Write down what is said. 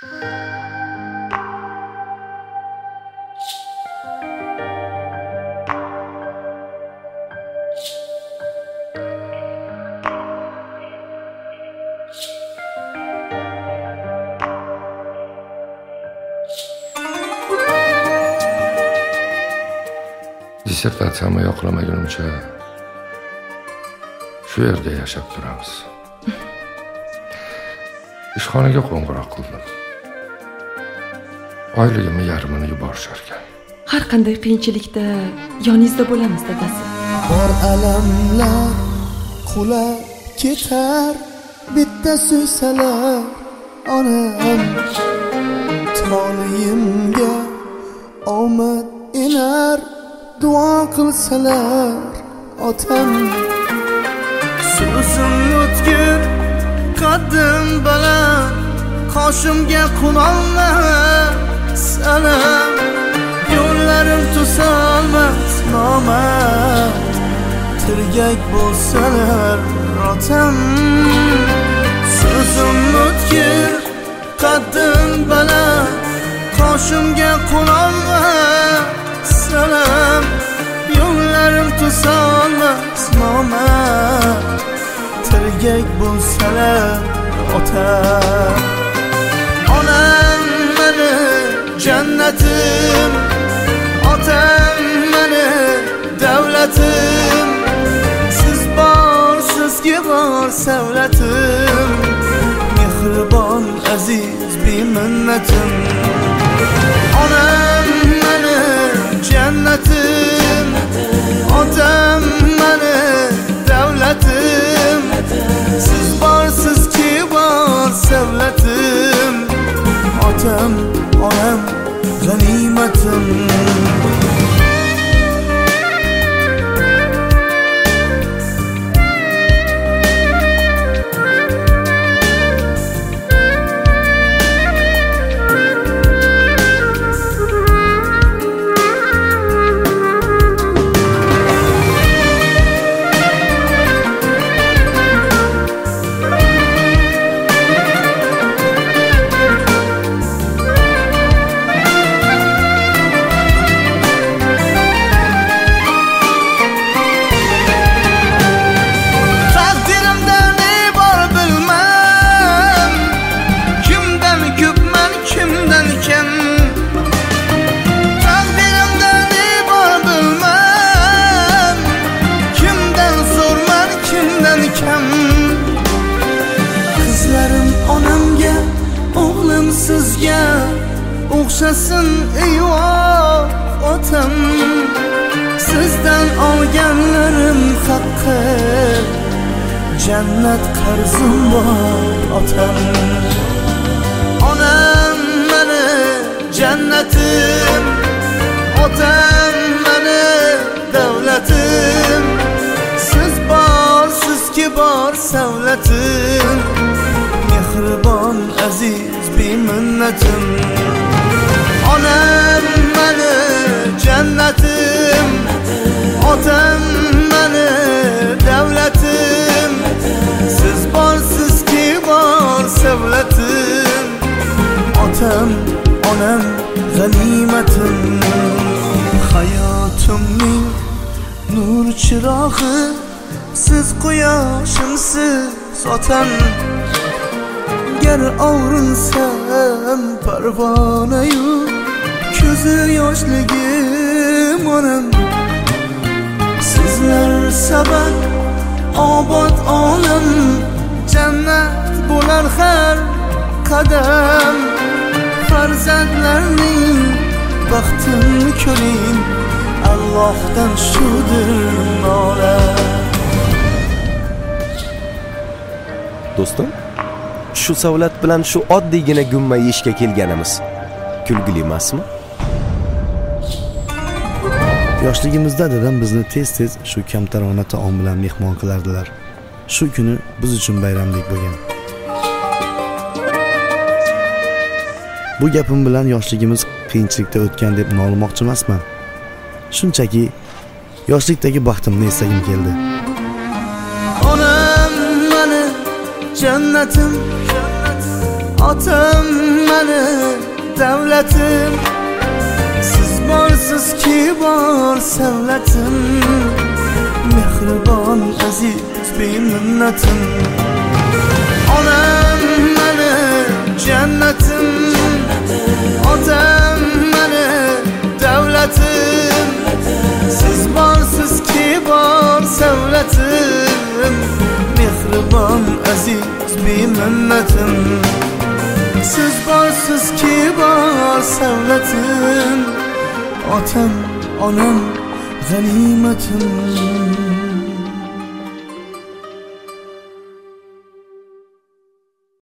Dissertatsiyamni yoqlamagunimcha shu yerda yashab turamiz. Ishxonaga qo'ng'iroq qildim. Oyligimni yarmini yuborishar ekan. Har qanday qiyinchilikda yoningizda bo'lamiz, dadasi. Bor alamlar qulab ketar, bitta suysalar onam. Toleyimga omad inar, duo qilsalar otam. So'zim o'tkir, qaddim baland, qoshimga qulonlar salam. Yo'llarim to'solmas nomard, tirgak bo'lsalar otam. So'zim o'tkir, qaddim baland, qoshimga qulonlar salam. Yo'llarim to'solmas nomard, tirgak bo'lsalar otam. Onam meni jannatim, otam meni davlatim. Siz borsizki bor savlatim, mehribon aziz beminnatim. Onam meni jannatim, otam meni davlatim. Siz borsizki bor savlatim, otam onam g'animatim. Qizlarim onamga, o'g'lim sizga o'xshasin eyvoh otam. Sizdan olganlarim haqqi, jannat qarzim bor otam. Onam meni jannatim, otam meni davlatim. Siz borsizki bor savlatim, mehribon aziz beminnatim. Onam meni jannatim, otam meni davlatim. Siz borsizki bor savlatim, otam onam g'animatim. Hayotimning nur chirog'i, siz quyoshimsiz otam. Gar ovrinsam parvonayu, ko'zi yoshligim onam. Sizlar sabab obod olam, jannat bo'lar har qadam. Farzandlarning baxtini ko'ring, Allohdan shudir nola. Do'stim, shu savlat bilan shu oddiygina gumma yeyishga kelganimiz kulgili emasmi? Yoshligimizda dadam bizni tez-tez shu kamtarona taom bilan mehmon qilardilar. Shu kuni biz uchun bayramdek bo'lgan. Bu gapim bilan yoshligimiz qiyinchilikda o'tgan deb nolimoqchi emasman. Shunchaki yoshlikdagi baxtimni eslagim keldi. Onam meni jannatim, otam meni davlatim, siz borsiz ki bor savlatim, mehribon aziz beminnatim. Onam meni jannatim, otam meni davlatim, siz borsiz ki bor savlatim, mehribon aziz beminnatim. Siz borsiz ki bor savlatim, otam onam g'animatim.